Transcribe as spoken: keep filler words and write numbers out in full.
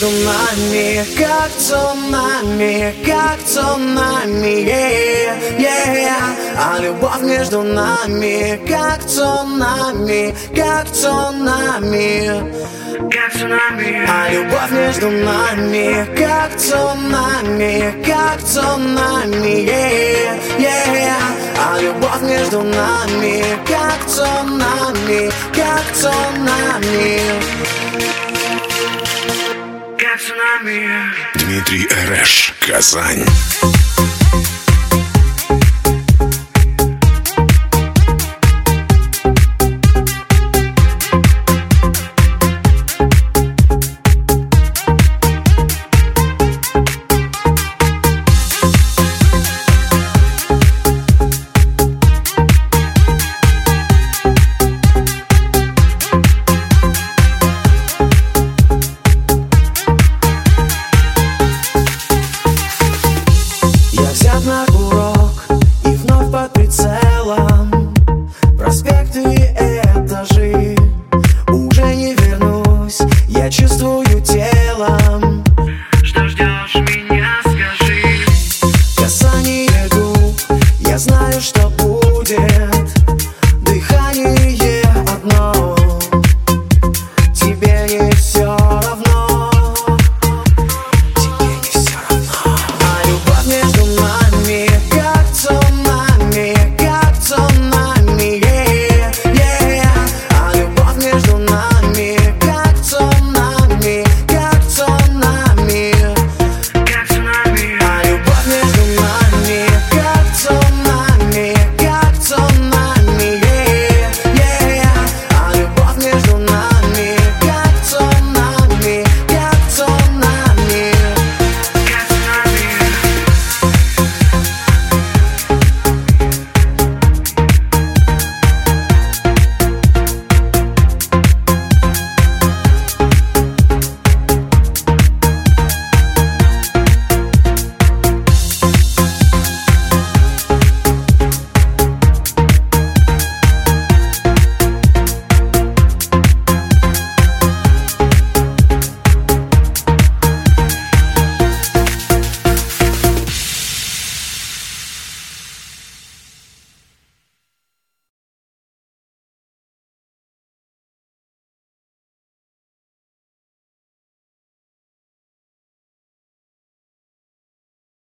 между нами, как цунами, как цунами, yeah, yeah. А любовь между нами, как цунами, как цунами, как цунами. А любовь между нами, как цунами, как цунами, yeah, yeah. А любовь между нами, как цунами, как цунами, как цунами. Дмитрий Эреш, Казань.